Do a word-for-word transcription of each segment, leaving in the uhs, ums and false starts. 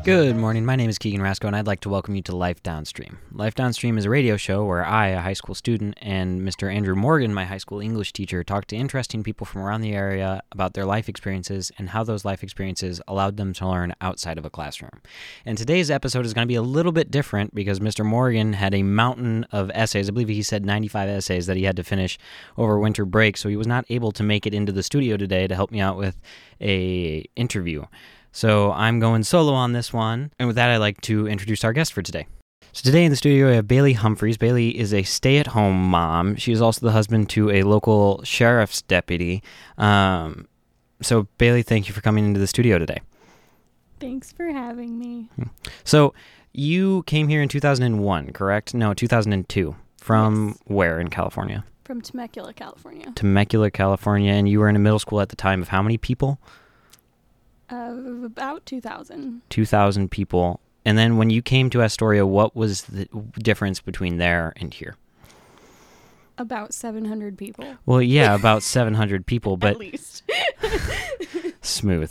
Good morning. My name is Keegan Rasco, and I'd like to welcome you to Life Downstream. Life Downstream is a radio show where I, a high school student, and Mister Andrew Morgan, my high school English teacher, talk to interesting people from around the area about their life experiences and how those life experiences allowed them to learn outside of a classroom. And today's episode is going to be a little bit different because Mister Morgan had a mountain of essays. I believe he said ninety-five essays that he had to finish over winter break, so he was not able to make it into the studio today to help me out with a interview. So I'm going solo on this one, and with that, I'd like to introduce our guest for today. So today in the studio, we have Bailey Humphreys. Bailey is a stay-at-home mom. She is also the husband to a local sheriff's deputy. Um, so Bailey, thank you for coming into the studio today. Thanks for having me. So you came here in two thousand one, correct? No, two thousand two. From yes. Where in California? From Temecula, California. Temecula, California, and you were in a middle school at the time of how many people? Uh, about two thousand. two thousand people. And then when you came to Astoria, what was the difference between there and here? About seven hundred people. Well, yeah, about seven hundred people, but... At least. Smooth.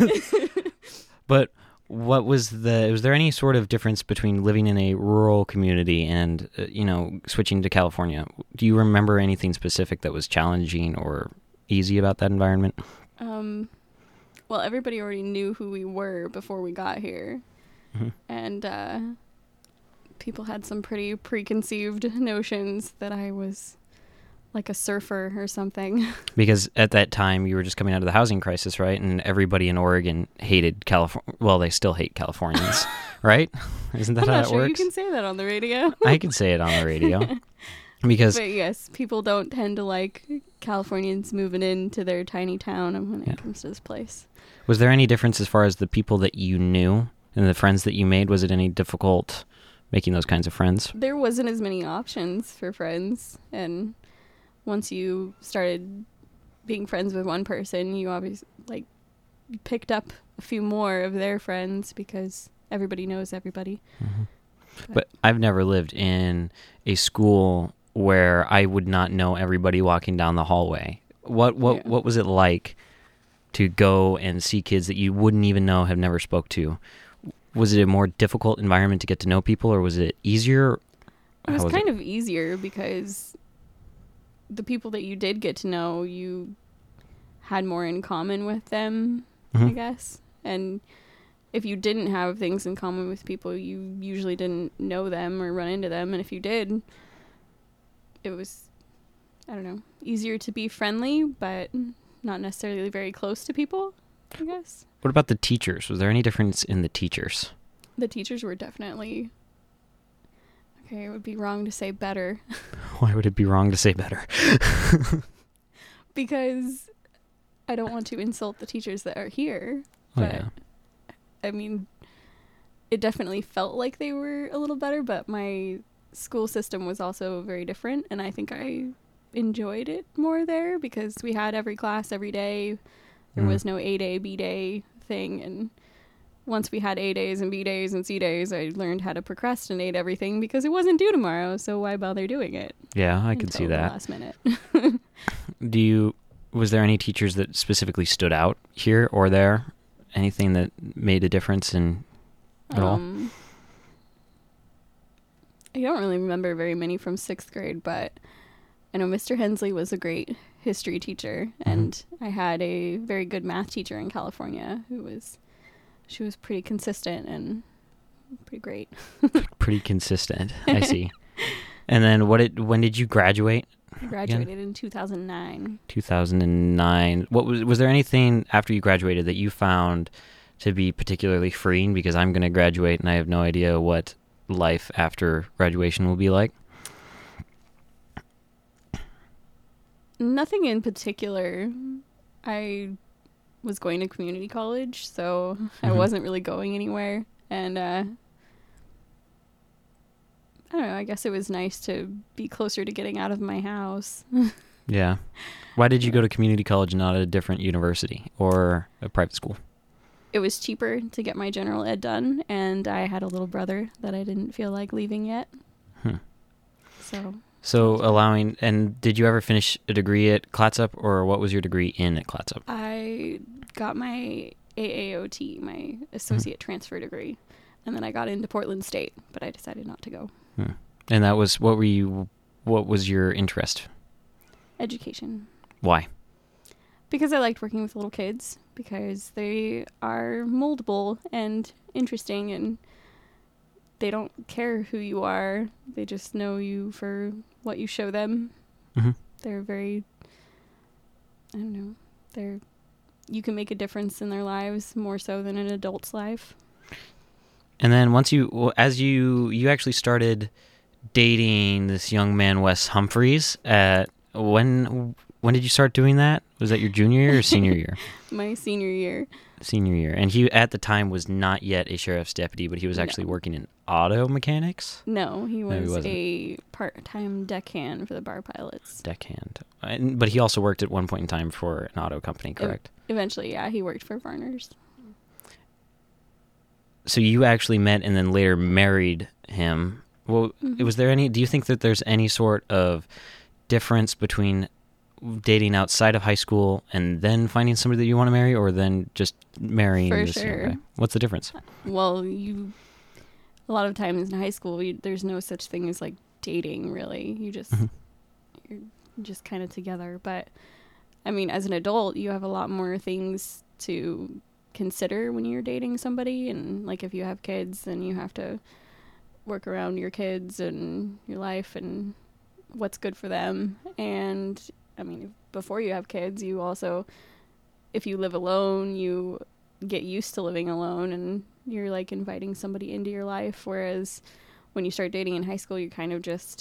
But what was the... Was there any sort of difference between living in a rural community and, uh, you know, switching to California? Do you remember anything specific that was challenging or easy about that environment? Um... Well, everybody already knew who we were before we got here. Mm-hmm. And uh, people had some pretty preconceived notions that I was like a surfer or something. Because at that time, you were just coming out of the housing crisis, right? And everybody in Oregon hated California. Well, they still hate Californians, right? Isn't that I'm how not it sure works? You can say that on the radio. I can say it on the radio. Because, but yes, people don't tend to like Californians moving into their tiny town when it yeah. comes to this place. Was there any difference as far as the people that you knew and the friends that you made? Was it any difficult making those kinds of friends? There wasn't as many options for friends. And once you started being friends with one person, you obviously like picked up a few more of their friends because everybody knows everybody. Mm-hmm. But, but I've never lived in a school where I would not know everybody walking down the hallway. What what yeah. what was it like to go and see kids that you wouldn't even know, have never spoke to? Was it a more difficult environment to get to know people, or was it easier? It was was kind it? of easier because the people that you did get to know, you had more in common with them, mm-hmm. I guess. And if you didn't have things in common with people, you usually didn't know them or run into them. And if you did, it was, I don't know, easier to be friendly, but not necessarily very close to people, I guess. What about the teachers? Was there any difference in the teachers? The teachers were definitely, okay, it would be wrong to say better. Why would it be wrong to say better? Because I don't want to insult the teachers that are here. Oh, but, yeah. I mean, it definitely felt like they were a little better, but my school system was also very different, and I think I enjoyed it more there because we had every class every day. There mm. was no A day, B day thing, and once we had A days and B days and C days, I learned how to procrastinate everything because it wasn't due tomorrow, so why bother doing it? Yeah, I can see that. Last minute. Do you, was there any teachers that specifically stood out here or there? Anything that made a difference in at um, all? I don't really remember very many from sixth grade, but I know Mister Hensley was a great history teacher, mm-hmm. and I had a very good math teacher in California who was, she was pretty consistent and pretty great. Pretty consistent, I see. And then what? Did, when did you graduate? I graduated again? in two thousand nine. two thousand nine. What was was there anything after you graduated that you found to be particularly freeing? Because I'm going to graduate and I have no idea what life after graduation will be like. Nothing in particular. I was going to community college, so mm-hmm. I wasn't really going anywhere. And uh, I don't know, I guess it was nice to be closer to getting out of my house. Yeah. Why did you go to community college and not a different university or a private school? It was cheaper to get my general ed done, and I had a little brother that I didn't feel like leaving yet. Hmm. So... So allowing, and did you ever finish a degree at Clatsop, or what was your degree in at Clatsop? I got my A A O T, my associate mm-hmm. transfer degree. And then I got into Portland State, but I decided not to go. Hmm. And that was, what were you, what was your interest? Education. Why? Because I liked working with little kids, because they are moldable and interesting, and they don't care who you are. They just know you for what you show them. Mm-hmm. They're very, I don't know, they're, you can make a difference in their lives more so than an adult's life. And then once you, well, as you, you actually started dating this young man, Wes Humphreys, at, when, when did you start doing that? Was that your junior year or senior year? My senior year. Senior year. And he, at the time, was not yet a sheriff's deputy, but he was actually no. working in auto mechanics? No, he was no, he a part-time deckhand for the bar pilots. Deckhand. But he also worked at one point in time for an auto company, correct? E- eventually, yeah. He worked for Varner's. So you actually met and then later married him. Well, mm-hmm. was there any, do you think that there's any sort of difference between dating outside of high school and then finding somebody that you want to marry, or then just marrying For this sure. young guy? What's the difference? Well, you, a lot of times in high school, you, there's no such thing as like dating, really. You just, mm-hmm. you're just kind of together. But I mean, as an adult, you have a lot more things to consider when you're dating somebody, and like if you have kids, then you have to work around your kids and your life and what's good for them. And I mean, before you have kids, you also, if you live alone, you get used to living alone, and you're like inviting somebody into your life. Whereas when you start dating in high school, you're kind of just,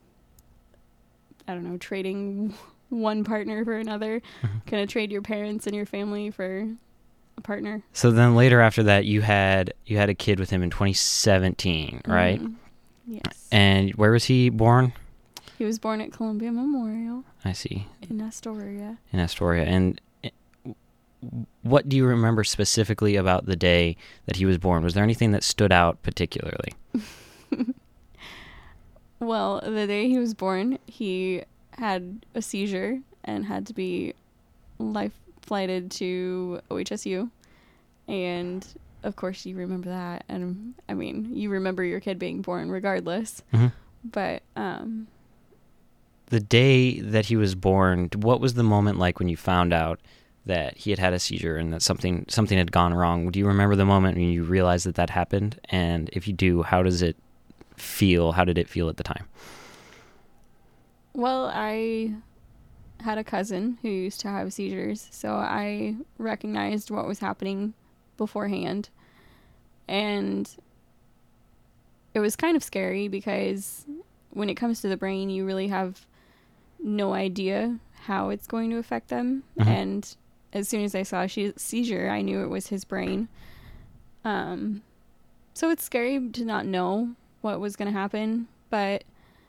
I don't know, trading one partner for another, mm-hmm. kind of trade your parents and your family for a partner. So then later after that, you had you had a kid with him in twenty seventeen, right? Mm-hmm. Yes. And where was he born? He was born at Columbia Memorial. I see. In Astoria. In Astoria. And what do you remember specifically about the day that he was born? Was there anything that stood out particularly? Well, the day he was born, he had a seizure and had to be life flighted to O H S U. And of course you remember that. And I mean, you remember your kid being born regardless. Mm-hmm. But um the day that he was born, what was the moment like when you found out that he had had a seizure and that something something had gone wrong? Do you remember the moment when you realized that that happened? And if you do, how does it feel? How did it feel at the time? Well, I had a cousin who used to have seizures, so I recognized what was happening beforehand. And it was kind of scary because when it comes to the brain, you really have no idea how it's going to affect them. Mm-hmm. And as soon as I saw a she- seizure, I knew it was his brain. Um, so it's scary to not know what was going to happen, but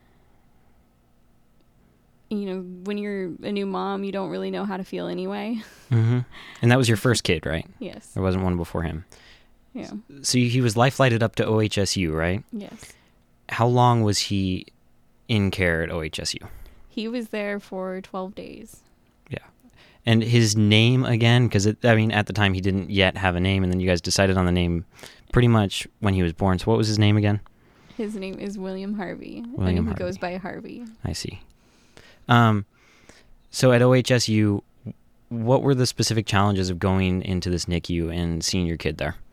you know, when you're a new mom, you don't really know how to feel anyway. Mm-hmm. And that was your first kid, right? Yes. There wasn't one before him. Yeah. So he was life flighted up to O H S U, right? Yes. How long was he in care at O H S U? He was there for twelve days. Yeah. And his name again, because I mean, at the time he didn't yet have a name, and then you guys decided on the name pretty much when he was born. So what was his name again? His name is William Harvey. William and he Harvey. goes by Harvey. I see. Um, so at O H S U, what were the specific challenges of going into this N I C U and seeing your kid there?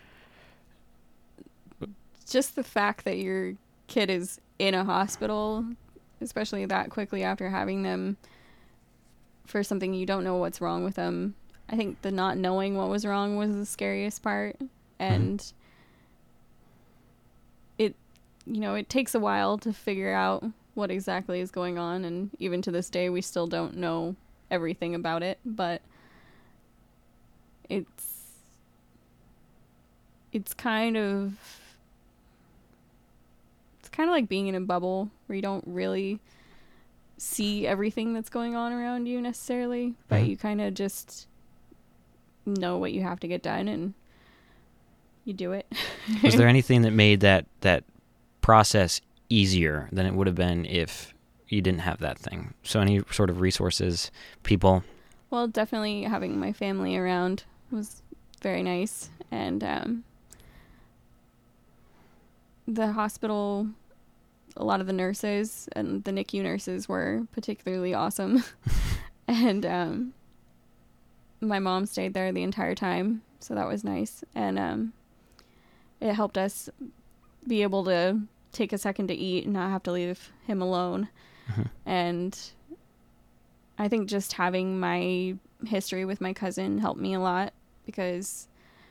Just the fact that your kid is in a hospital, especially that quickly after having them for something you don't know what's wrong with them. I think the not knowing what was wrong was the scariest part. And mm-hmm. it, you know, it takes a while to figure out what exactly is going on. And even to this day, we still don't know everything about it, but it's, it's kind of, kind of like being in a bubble where you don't really see everything that's going on around you necessarily, but mm-hmm. you kind of just know what you have to get done and you do it. Was there anything that made that that process easier than it would have been if you didn't have that thing? So any sort of resources, people? Well, definitely having my family around was very nice. And um, the hospital, a lot of the nurses and the N I C U nurses were particularly awesome. And um, my mom stayed there the entire time, so that was nice. And um, it helped us be able to take a second to eat and not have to leave him alone. Mm-hmm. And I think just having my history with my cousin helped me a lot, because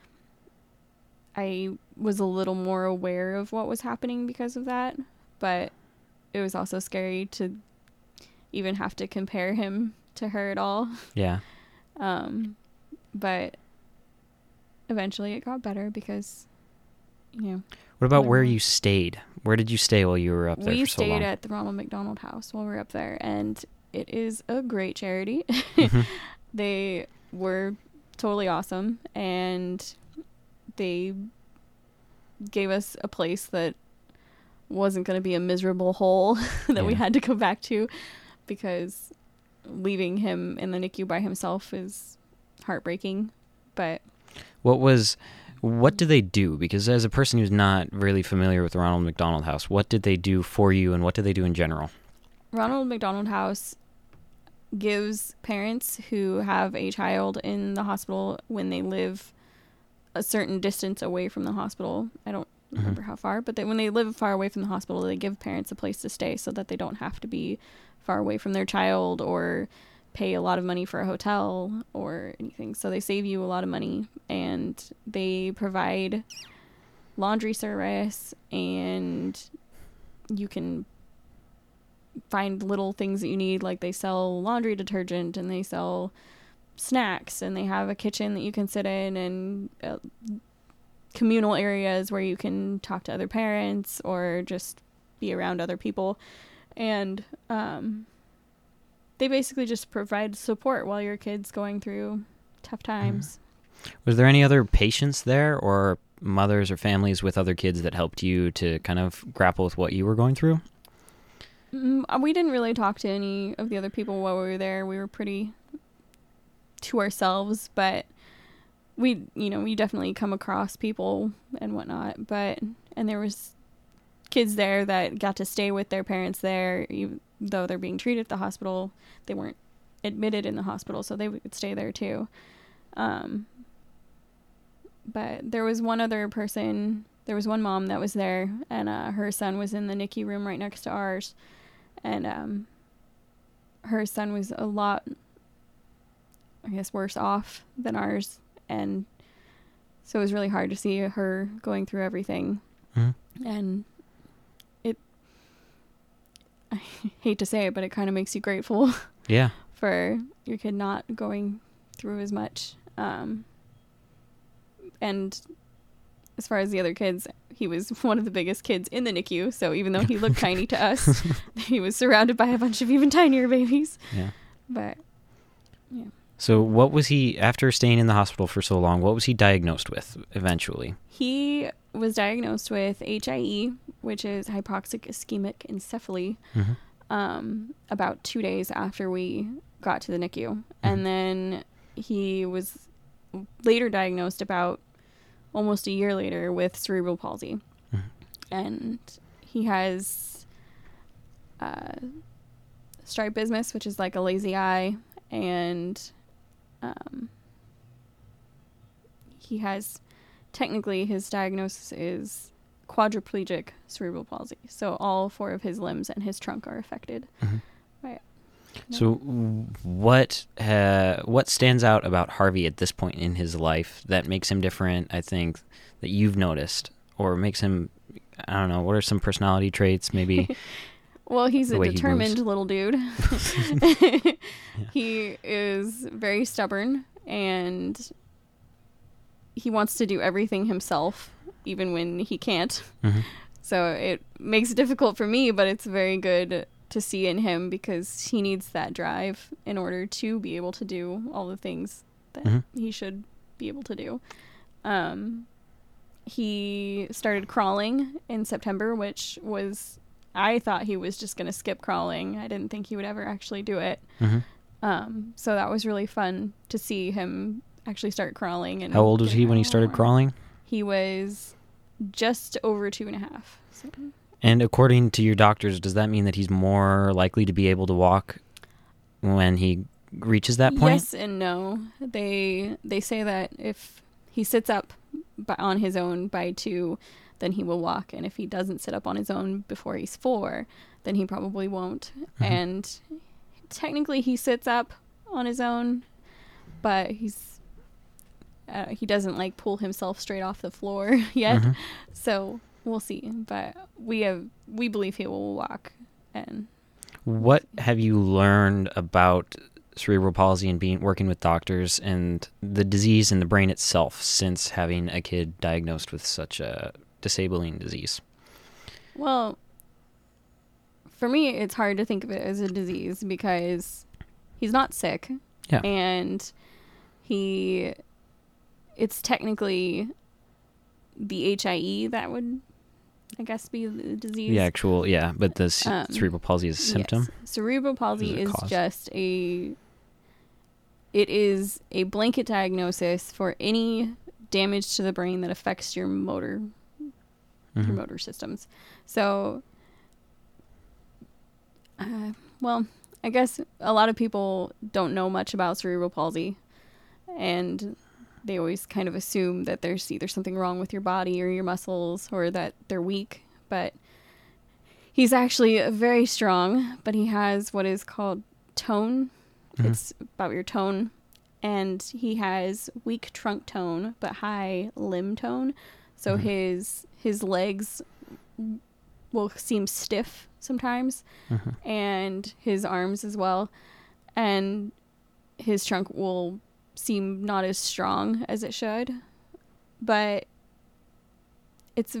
I was a little more aware of what was happening because of that. But it was also scary to even have to compare him to her at all. Yeah. Um, but eventually it got better because, you know. What about where you stayed? Where did you stay while you were up there for so long? We stayed at the Ronald McDonald House while we were up there, and it is a great charity. Mm-hmm. They were totally awesome, and they gave us a place that wasn't going to be a miserable hole that yeah. we had to go back to, because leaving him in the N I C U by himself is heartbreaking. But what was what did they do? Because as a person who's not really familiar with the Ronald McDonald House, what did they do for you, and what did they do in general? Ronald McDonald House gives parents who have a child in the hospital, when they live a certain distance away from the hospital, I don't remember mm-hmm. how far, but they, when they live far away from the hospital, they give parents a place to stay so that they don't have to be far away from their child or pay a lot of money for a hotel or anything. So they save you a lot of money, and they provide laundry service, and you can find little things that you need. Like, they sell laundry detergent, and they sell snacks, and they have a kitchen that you can sit in, and uh, communal areas where you can talk to other parents or just be around other people. And um they basically just provide support while your kid's going through tough times. Was there any other patients there, or mothers or families with other kids that helped you to kind of grapple with what you were going through? Mm, we didn't really talk to any of the other people while we were there. We were pretty to ourselves, but we, you know, we definitely come across people and whatnot. But, and there was kids there that got to stay with their parents there, even though they're being treated at the hospital. They weren't admitted in the hospital, so they would stay there too. Um, but there was one other person, there was one mom that was there, and uh, her son was in the N I C U room right next to ours. And um, her son was a lot, I guess, worse off than ours. And so it was really hard to see her going through everything. Mm-hmm. And it, I hate to say it, but it kind of makes you grateful. Yeah. For your kid not going through as much. Um, and as far as the other kids, he was one of the biggest kids in the N I C U. So even though he looked tiny to us, he was surrounded by a bunch of even tinier babies. Yeah. But, yeah. So what was he, after staying in the hospital for so long, what was he diagnosed with eventually? He was diagnosed with H I E, which is hypoxic ischemic encephaly, mm-hmm. um, about two days after we got to the N I C U. Mm-hmm. And then he was later diagnosed about almost a year later with cerebral palsy. Mm-hmm. And he has uh, strabismus, which is like a lazy eye, and um, he has, technically his diagnosis is quadriplegic cerebral palsy. So all four of his limbs and his trunk are affected. Mm-hmm. Right. So what uh, what stands out about Harvey at this point in his life that makes him different, I think, that you've noticed, or makes him, I don't know, what are some personality traits maybe? Well, he's a determined he little dude. Yeah. He is very stubborn, and he wants to do everything himself, even when he can't. Mm-hmm. So it makes it difficult for me, but it's very good to see in him, because he needs that drive in order to be able to do all the things that mm-hmm. he should be able to do. Um, he started crawling in September, which was, I thought he was just going to skip crawling. I didn't think he would ever actually do it. Mm-hmm. Um, so that was really fun to see him actually start crawling. And how old was get he when he out started more. crawling? He was just over two and a half. So. And according to your doctors, does that mean that he's more likely to be able to walk when he reaches that point? Yes and no. They they say that if he sits up by, on his own by two, then he will walk, and if he doesn't sit up on his own before he's four, then he probably won't. Mm-hmm. And technically, he sits up on his own, but he's uh, he doesn't like pull himself straight off the floor yet. Mm-hmm. So we'll see. But we have we believe he will walk. And what have you learned about cerebral palsy and being working with doctors and the disease in the brain itself since having a kid diagnosed with such a disabling disease? Well, for me, it's hard to think of it as a disease because he's not sick. Yeah. And he, it's technically the H I E that would, I guess, be the disease. The actual, yeah, but the c- um, cerebral palsy is a symptom? Yes. Cerebral palsy is cause? just a, it is a blanket diagnosis for any damage to the brain that affects your motor, mm-hmm. your motor systems. So, uh, well, I guess a lot of people don't know much about cerebral palsy, and they always kind of assume that there's either something wrong with your body or your muscles or that they're weak, but he's actually very strong, but he has what is called tone. Mm-hmm. It's about your tone, and he has weak trunk tone but high limb tone, so mm-hmm. his his legs will seem stiff sometimes, mm-hmm. and his arms as well, and his trunk will seem not as strong as it should, but it's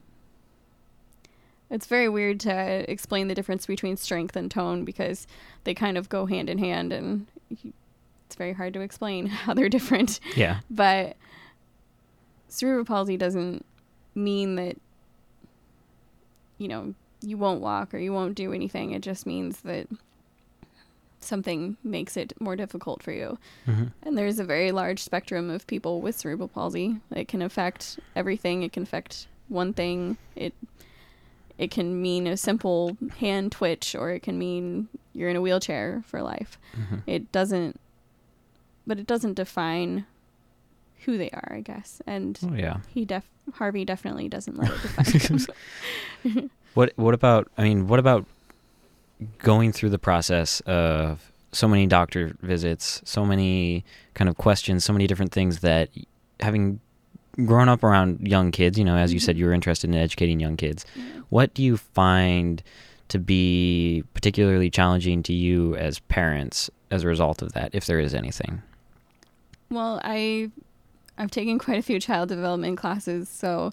it's very weird to explain the difference between strength and tone because they kind of go hand in hand, and it's very hard to explain how they're different. Yeah. But cerebral palsy doesn't mean that, you know, you won't walk or you won't do anything. It just means that something makes it more difficult for you. Mm-hmm. And there's a very large spectrum of people with cerebral palsy. It can affect everything. It can affect one thing. It it can mean a simple hand twitch, or it can mean you're in a wheelchair for life. Mm-hmm. It doesn't, but it doesn't define who they are, I guess. And oh, yeah. he def Harvey definitely doesn't let it define him. What what about, I mean, what about going through the process of so many doctor visits, so many kind of questions, so many different things that having grown up around young kids, you know, as you mm-hmm. said, you were interested in educating young kids. Yeah. What do you find to be particularly challenging to you as parents as a result of that, if there is anything? Well, I, I've taken quite a few child development classes, so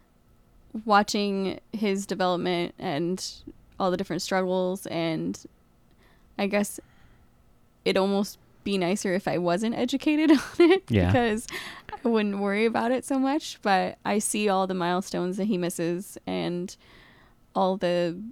watching his development and all the different struggles, and I guess it'd almost be nicer if I wasn't educated on it, yeah. because I wouldn't worry about it so much, but I see all the milestones that he misses and all the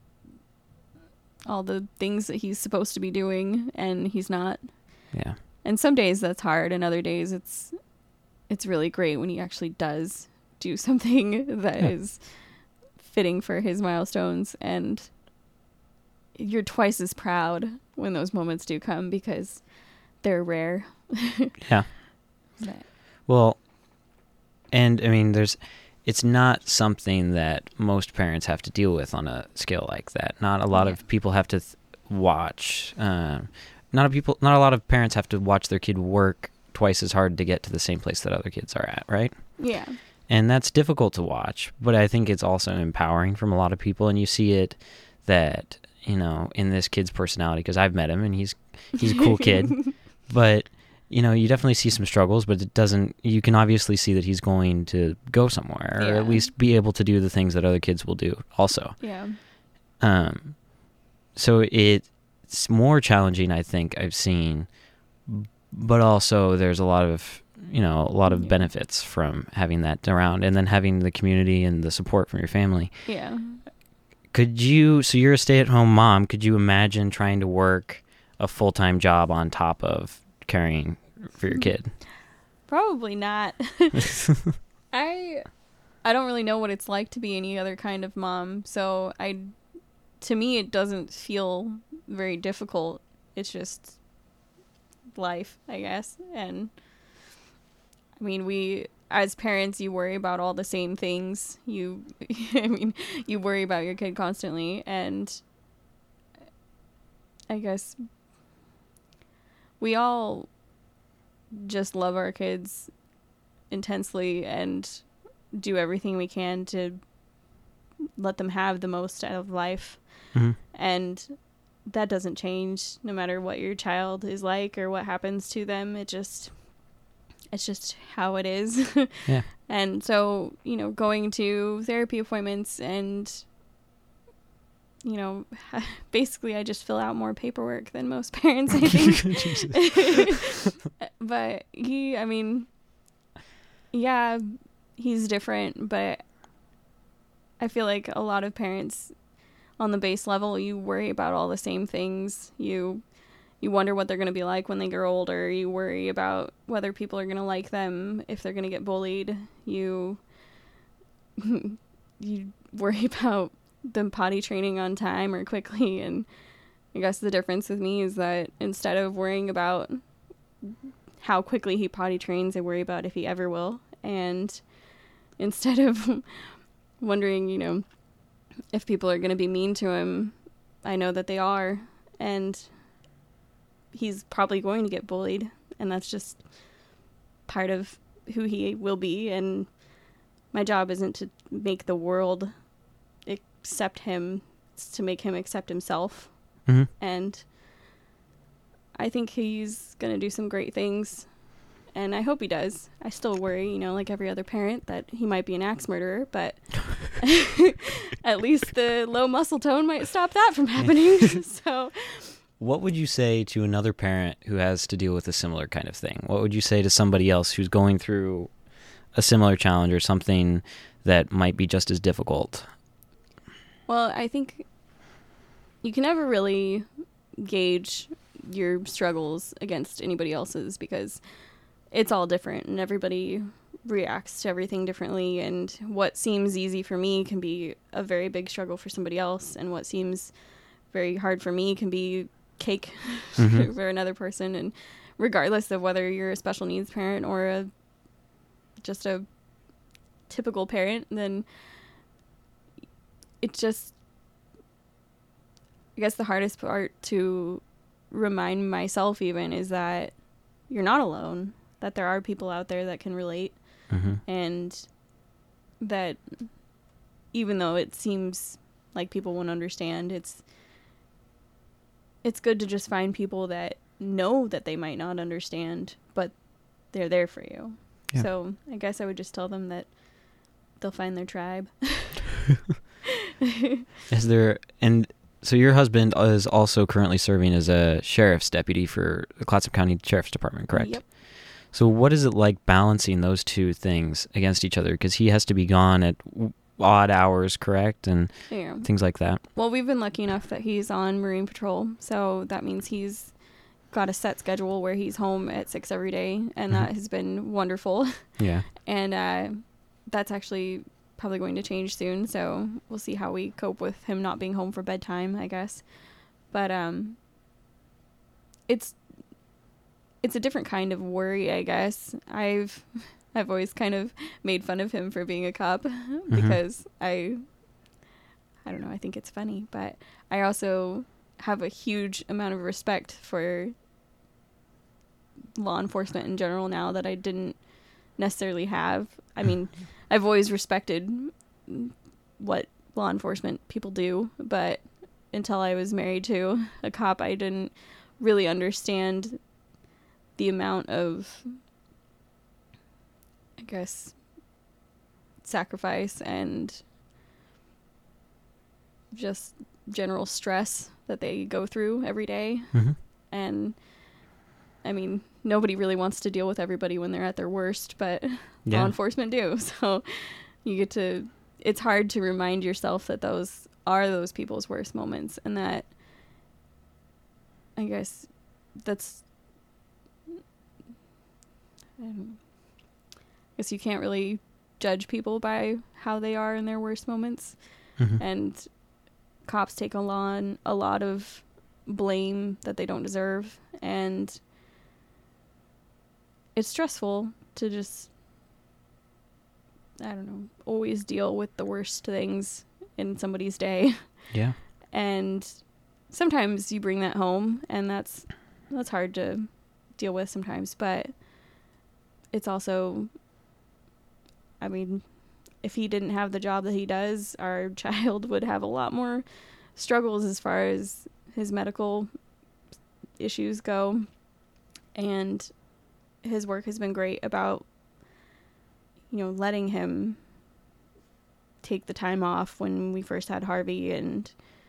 all the things that he's supposed to be doing and he's not. Yeah. And some days that's hard, and other days it's it's really great when he actually does do something that yeah. is fitting for his milestones, and you're twice as proud when those moments do come because they're rare. Yeah. But. Well, and I mean, there's, it's not something that most parents have to deal with on a scale like that. Not a lot yeah. of people have to th- watch. Uh, not a people. Not a lot of parents have to watch their kid work twice as hard to get to the same place that other kids are at, right? Yeah. And that's difficult to watch, but I think it's also empowering from a lot of people, and you see it that, you know, in this kid's personality, because I've met him and he's he's a cool kid, but, you know, you definitely see some struggles, but it doesn't, you can obviously see that he's going to go somewhere, or yeah. at least be able to do the things that other kids will do also. Yeah. Um. So it's more challenging, I think, I've seen, but also there's a lot of, you know, a lot of yeah. benefits from having that around, and then having the community and the support from your family. Yeah. Could you, so you're a stay-at-home mom, could you imagine trying to work a full-time job on top of caring for your kid? Probably not. I I don't really know what it's like to be any other kind of mom, so I to me it doesn't feel very difficult. It's just life, I guess. And I mean, we as parents, you worry about all the same things. You I mean, you worry about your kid constantly, and I guess we all just love our kids intensely and do everything we can to let them have the most out of life. Mm-hmm. And that doesn't change no matter what your child is like or what happens to them. It just it's just how it is. Yeah. And so, you know, going to therapy appointments and, you know, basically I just fill out more paperwork than most parents, I think. But he, I mean, yeah, he's different, but I feel like a lot of parents on the base level, you worry about all the same things. You you wonder what they're going to be like when they grow older. You worry about whether people are going to like them, if they're going to get bullied. You you worry about them potty training on time or quickly. And I guess the difference with me is that instead of worrying about how quickly he potty trains, I worry about if he ever will. And instead of wondering, you know, if people are going to be mean to him, I know that they are. And he's probably going to get bullied. And that's just part of who he will be. And my job isn't to make the world accept him. It's to make him accept himself. Mm-hmm. And I think he's going to do some great things. And I hope he does. I still worry, you know, like every other parent, that he might be an axe murderer, but at least the low muscle tone might stop that from happening. So, what would you say to another parent who has to deal with a similar kind of thing? What would you say to somebody else who's going through a similar challenge or something that might be just as difficult? Well, I think you can never really gauge your struggles against anybody else's, because it's all different and everybody reacts to everything differently. And what seems easy for me can be a very big struggle for somebody else. And what seems very hard for me can be cake mm-hmm. for another person. And regardless of whether you're a special needs parent or a just a typical parent, then it just, I guess the hardest part to remind myself even is that you're not alone, that there are people out there that can relate. Mm-hmm. And that even though it seems like people won't understand, it's it's good to just find people that know that they might not understand, but they're there for you. Yeah. So I guess I would just tell them that they'll find their tribe. Is there, and so your husband is also currently serving as a sheriff's deputy for the Clatsop County Sheriff's Department, correct? Yep. So what is it like balancing those two things against each other? Because he has to be gone at odd hours, correct? And yeah. things like that. Well, we've been lucky enough that he's on Marine Patrol. So that means he's got a set schedule where he's home at six every day. And mm-hmm. that has been wonderful. Yeah. And uh, that's actually probably going to change soon. So we'll see how we cope with him not being home for bedtime, I guess. But um, it's... It's a different kind of worry, I guess. I've I've always kind of made fun of him for being a cop mm-hmm. because I I don't know, I think it's funny, but I also have a huge amount of respect for law enforcement in general now that I didn't necessarily have. I mean, I've always respected what law enforcement people do, but until I was married to a cop, I didn't really understand the amount of, I guess, sacrifice and just general stress that they go through every day. Mm-hmm. And, I mean, nobody really wants to deal with everybody when they're at their worst, but yeah. law enforcement do. So you get to, it's hard to remind yourself that those are those people's worst moments, and that, I guess, that's, Um, guess you can't really judge people by how they are in their worst moments. Mm-hmm. And cops take a lot, a lot of blame that they don't deserve. And it's stressful to just, I don't know, always deal with the worst things in somebody's day. Yeah. And sometimes you bring that home, and that's that's hard to deal with sometimes. But it's also, I mean, if he didn't have the job that he does, our child would have a lot more struggles as far as his medical issues go. And his work has been great about, you know, letting him take the time off when we first had Harvey, and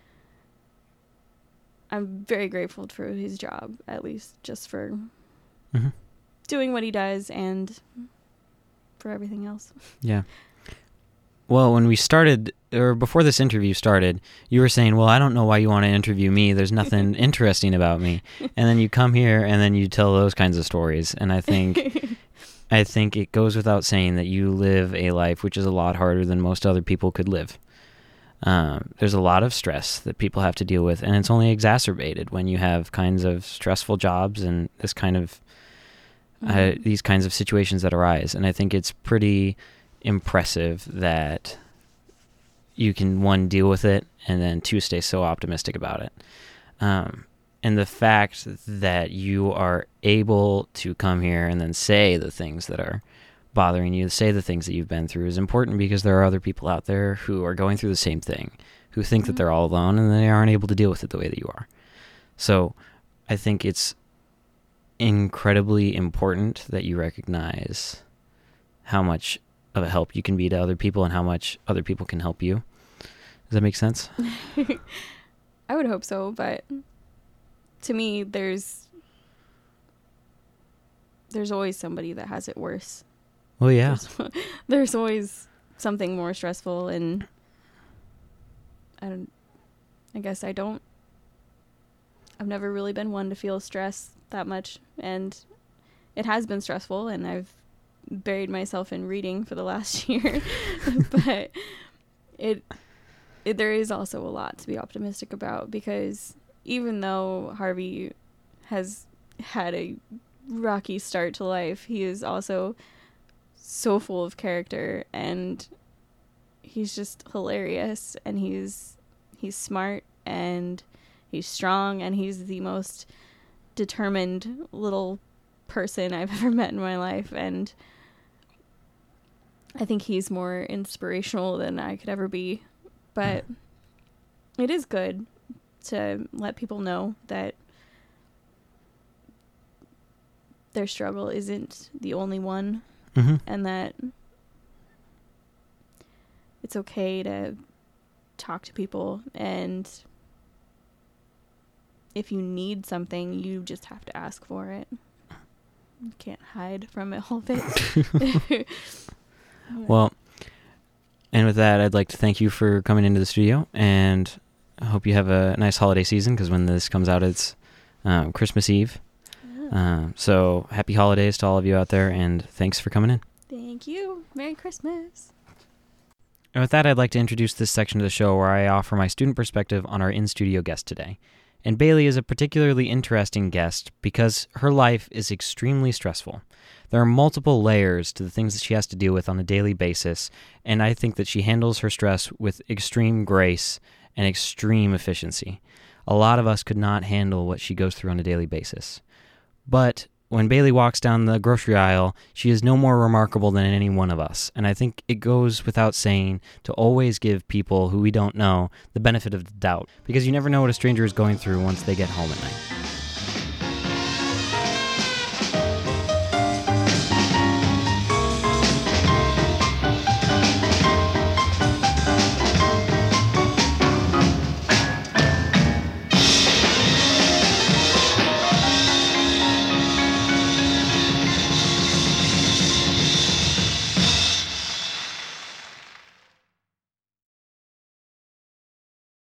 I'm very grateful for his job, at least just for mm-hmm. doing what he does and for everything else. Yeah. Well, when we started, or before this interview started, you were saying, well, I don't know why you want to interview me. There's nothing interesting about me. And then you come here and then you tell those kinds of stories. And I think I think it goes without saying that you live a life which is a lot harder than most other people could live. Um, there's a lot of stress that people have to deal with, and it's only exacerbated when you have kinds of stressful jobs and this kind of uh, mm-hmm. these kinds of situations that arise. And I think it's pretty impressive that you can, one, deal with it, and then two, stay so optimistic about it. Um, and the fact that you are able to come here and then say the things that are bothering you, say the things that you've been through, is important, because there are other people out there who are going through the same thing, who think mm-hmm. that they're all alone and they aren't able to deal with it the way that you are. So I think it's incredibly important that you recognize how much of a help you can be to other people and how much other people can help you. Does that make sense? I would hope so, but to me, there's there's always somebody that has it worse. Well, yeah. There's, there's always something more stressful, and I don't. I guess I don't. I've never really been one to feel stress that much, and it has been stressful, and I've buried myself in reading for the last year. But it, it there is also a lot to be optimistic about, because even though Harvey has had a rocky start to life, he is also so full of character, and he's just hilarious, and he's he's smart, and he's strong, and he's the most determined little person I've ever met in my life. And I think he's more inspirational than I could ever be. But it is good to let people know that their struggle isn't the only one, mm-hmm. and that it's okay to talk to people, and if you need something, you just have to ask for it. You can't hide from it all of it. Well, and with that, I'd like to thank you for coming into the studio, and I hope you have a nice holiday season, because when this comes out, it's um, Christmas Eve. Yeah. Uh, so happy holidays to all of you out there, and thanks for coming in. Thank you. Merry Christmas. And with that, I'd like to introduce this section of the show where I offer my student perspective on our in-studio guest today. And Bailey is a particularly interesting guest because her life is extremely stressful. There are multiple layers to the things that she has to deal with on a daily basis, and I think that she handles her stress with extreme grace and extreme efficiency. A lot of us could not handle what she goes through on a daily basis. But when Bailey walks down the grocery aisle, she is no more remarkable than any one of us. And I think it goes without saying to always give people who we don't know the benefit of the doubt, because you never know what a stranger is going through once they get home at night.